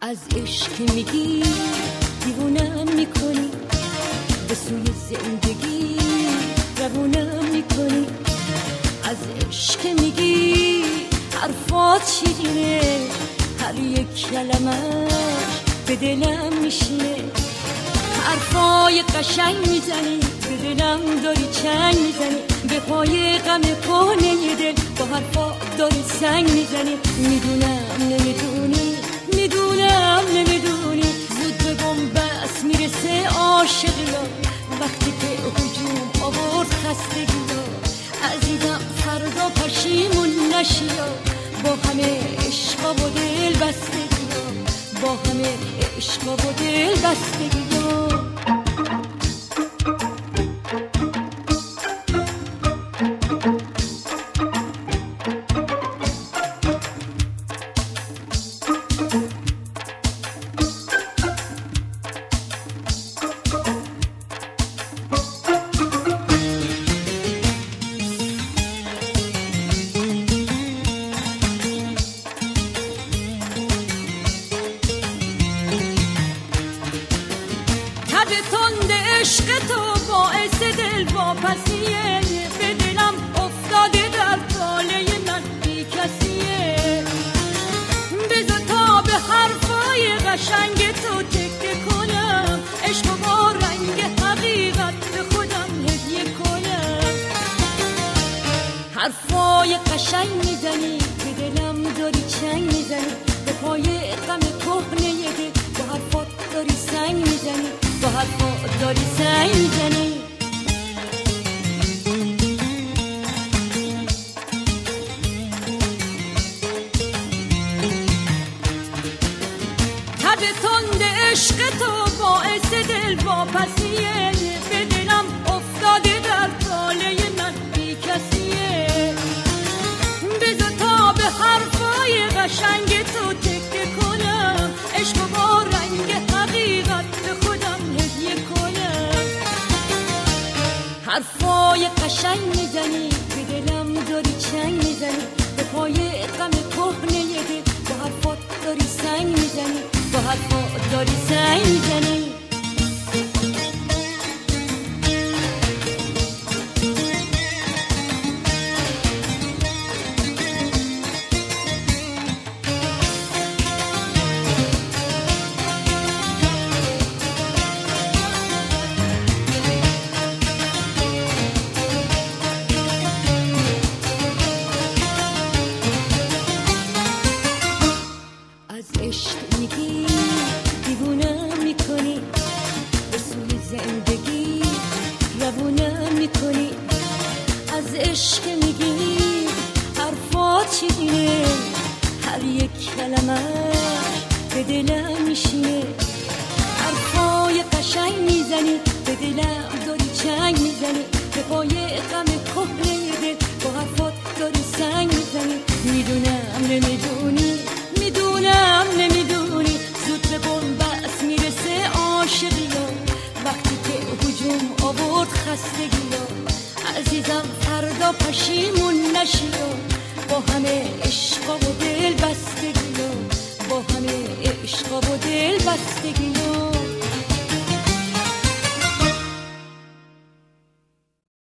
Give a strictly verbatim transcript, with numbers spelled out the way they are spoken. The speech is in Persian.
از عشق میگی دیوونم میکنی، به سوی زندگی روونم میکنی. از عشق میگی حرفات شیرینه، هر یک کلمش به دلم میشینه. حرفای قشنگ میزنی، به دلم داری چنگ میزنی. به پای غم کهنه دل با حرفا داری سنگ میزنی. میدونم نمیدونی، میدونم نمیدونی، زود به بنبست میرسه عاشقی ها. وقتی که هجوم آورد خستگی ها، عزیزم فردا پشیمون نشی ها. با همه عشقا و دل بستگی ها، با همه عشقا و دل بستگی ها. عشق تو باعث دل واپسیه، به دلم افتاده در طاله من بی کسیه. بذار تا به حرفای قشنگ تو تکه کنم، عشق با رنگ حقیقت به خودم هدیه کنم. حرفای قشنگ میزنی، به دلم داری چنگ میزنی. به پای غم کهنه دل با حرفات داری سنگ میزنی، با حرفات داری سنگ میزنی. تب تند عشق تو باعث دل واپسیه، به دلم افتاده در طاله من بی کسیه. بذار تا به حرفای قشنگ تو تکه کنم، عشق با رنگ حقیقت به خودم هدیه کنم. حرفای قشنگ میزنی، به دلم داری چنگ میزنی. به پای غم کهنه دل با حرفات داری سنگ میزنی، با حرفات داری سنگ میزنی. عشق میگی دیوونم میکنی، به سوی زندگی روونم میکنی. از عشق میگی حرفات شیرینه، هر یک کلمش به دلم میشینه. حرفای قشنگ میزنی، به دلم داری چنگ میزنی. به پای غم کهنه دل با حرفات داری سنگ میزنی. میدونم نمیدونی، میدونم نمیدونی، زود به بنبست میرسه عاشقی ها. وقتی که هجوم آورد خستگی ها، عزیزم فردا پشیمون نشی ها. با همه عشقا و دل بستگی ها، با همه عشقا و دل بستگی ها.